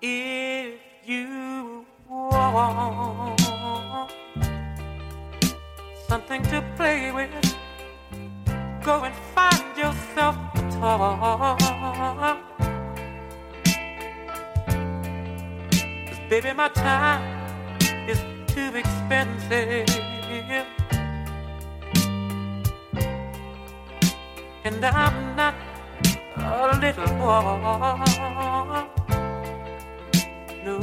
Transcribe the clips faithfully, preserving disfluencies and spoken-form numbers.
If you want something to play with, go and find yourself a toy. 'Cause baby, my time is too expensive, and I'm not a little boy. No,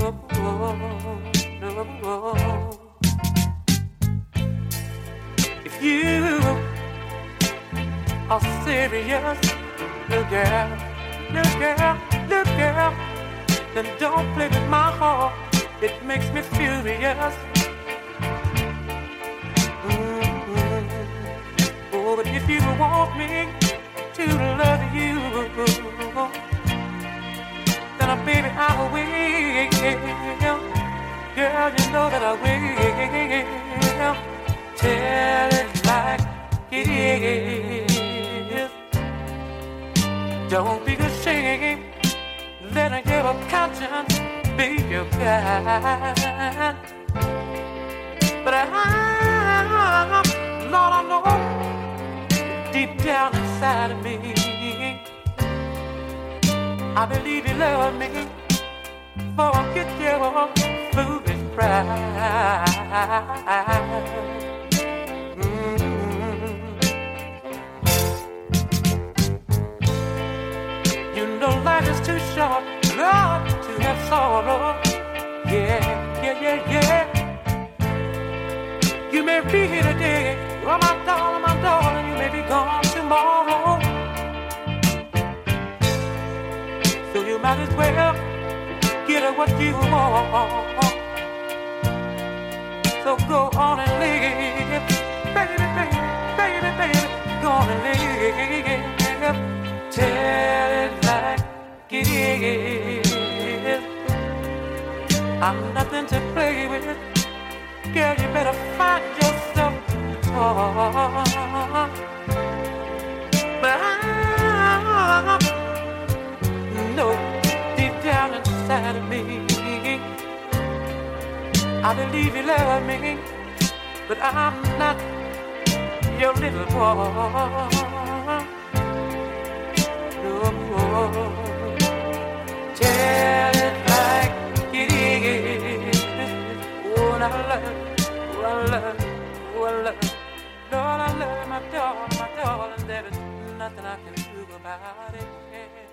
no. If you are serious, little girl, little girl, little girl, then don't play with my heart. It makes me furious. Mm-hmm. Oh, but if you want me to love you, then uh, baby, I will. Girl, you know that I will. Tell it like it is. Don't be ashamed. Let your conscience be your guide. But I, Lord, I know deep down inside of me, I believe you love me. Forget your foolish pride. Mm-hmm. You know life is too short, love, to have sorrow. Yeah, yeah, yeah, yeah. You may be here today, oh my darling, my darling. You may be gone tomorrow. So you might as well get what you want. So go on and live, baby, baby, baby, baby. Go on and live. Tell it like it is. I'm nothing to play with. Girl, you better find yourself a toy. But I know deep down inside of me, I believe you love me, but I'm not your little boy. No, tell it like it is. Oh, I love, oh, I love, oh, I love, Lord, I love my darling, my darling. There is nothing I can do about it.